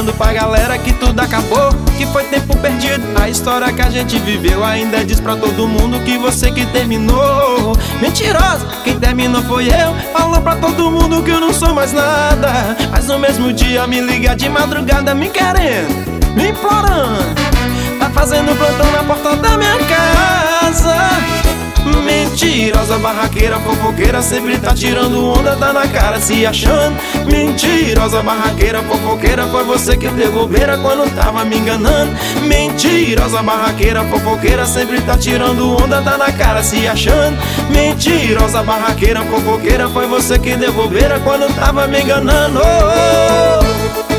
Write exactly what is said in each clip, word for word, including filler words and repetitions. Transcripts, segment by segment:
Espalhando pra galera que tudo acabou, que foi tempo perdido. A história que a gente viveu ainda diz pra todo mundo que você que terminou. Mentirosa, quem terminou foi eu. Falou pra todo mundo que eu não sou mais nada, mas no mesmo dia me liga de madrugada me querendo, me implorando. Tá fazendo plantão na porta da minha casa. Mentirosa, barraqueira, fofoqueira, sempre tá tirando onda, tá na cara se achando. Mentirosa, barraqueira, fofoqueira, foi você que deu bobeira quando tava me enganando. Mentirosa, barraqueira, fofoqueira, sempre tá tirando onda, tá na cara se achando. Mentirosa, barraqueira, fofoqueira, foi você que deu bobeira quando tava me enganando. Oh, oh.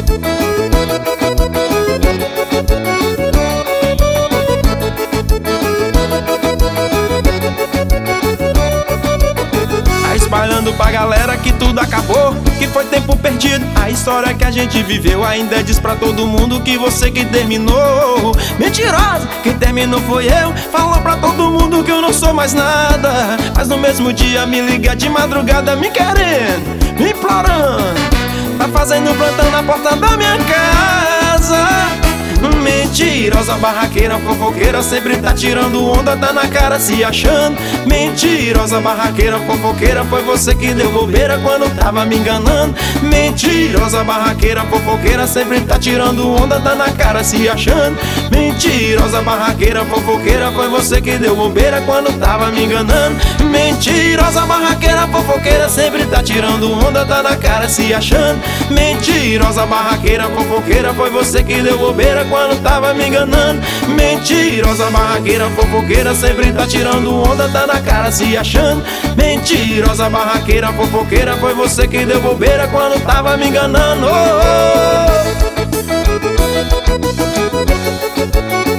Espalhando pra galera que tudo acabou, que foi tempo perdido. A história que a gente viveu ainda diz pra todo mundo que você que terminou. Mentirosa, quem terminou foi eu. Falou pra todo mundo que eu não sou mais nada, mas no mesmo dia me liga de madrugada me querendo, me implorando. Tá fazendo plantão na porta da minha casa. Mentirosa, barraqueira, fofoqueira, sempre tá tirando onda, tá na cara se achando. Mentirosa, barraqueira, fofoqueira, foi você que deu bobeira quando tava me enganando. Mentirosa, barraqueira, fofoqueira, sempre tá tirando onda, tá na cara se achando. Mentirosa, barraqueira, fofoqueira, foi você que deu bobeira quando tava me enganando. Mentirosa, barraqueira, fofoqueira, sempre tá tirando onda, tá na cara se achando. Mentirosa, barraqueira, fofoqueira, foi você que deu bobeira quando tava me enganando. Mentirosa, barraqueira, fofoqueira, sempre tá tirando onda, tá na cara se achando. Mentirosa, barraqueira, fofoqueira, foi você que deu bobeira quando tava me enganando. Oh, oh.